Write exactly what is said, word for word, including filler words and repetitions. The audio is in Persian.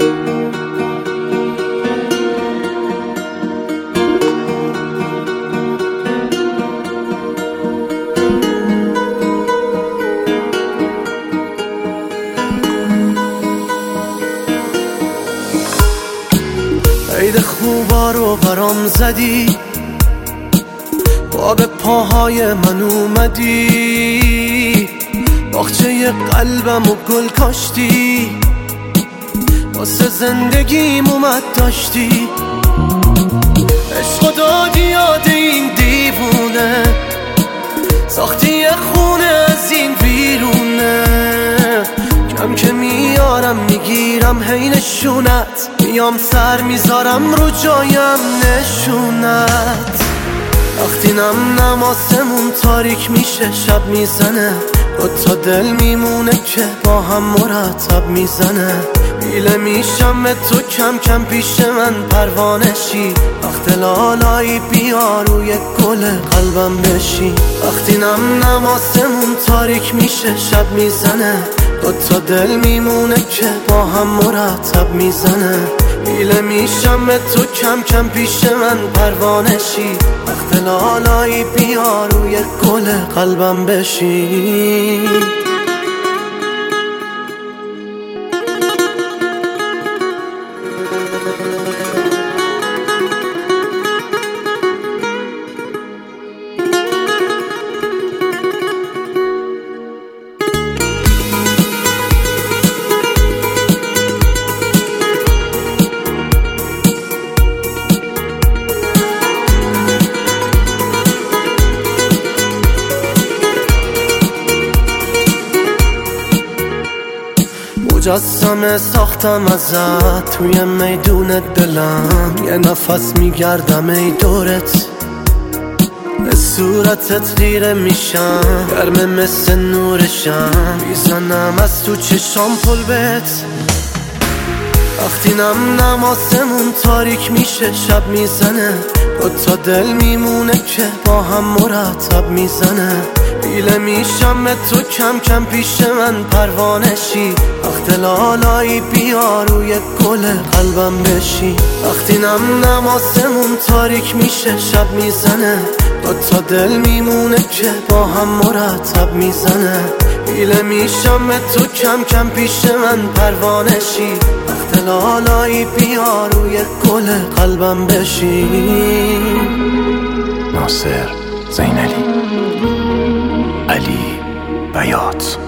عید خوبا رو برام زدی، با به پاهای من اومدی، باغچه قلبم و گل کاشتی، واسه زندگیم اومد داشتی، عشق دادی یاد این دیوونه، ساختی یه خونه از این ویرونه، کم که میارم میگیرم هی نشونت، میام سر میذارم رو جایم نشونت، وقتی نم نم آسمون تاریک میشه شب میزنه، دو تا دل میمونه که با هم مرتب میزنه، بیله میشم به تو کم کم پیش من پروانه شی، وقت لالایی بیا روی گل قلبم بشی، وقتی نم نم آسمون تاریک میشه شب میزنه، دو تا دل میمونه که با هم مرتب میزنه، بیله میشم به تو کم کم پیش من پروانه شی، وقت لالایی بیا روی گل قلبم بشی. مجسمه ساختم ازت توی میدون دلم، یه نفس میگردم ای دورت، به صورتت خیره میشم، گرمه مثل نورشم، میزنم از تو چشام پل بهت، وقتی نم نم آسمون تاریک میشه شب میزنه، دو تا دل میمونه که با هم مرتب میزنه، بیله میشم به تو کم کم پیش من پروانه شی، وقت لالایی بیا روی گل قلبم بشی، وقتی نم نم آسمون تاریک میشه شب میزنه، دو تا دل میمونه که با هم مرتب میزنه، بیله میشم به تو کم کم پیش من پروانه شی، وقت لالایی بیا روی گل قلبم بشی. ناصر زینلی، علی بیات.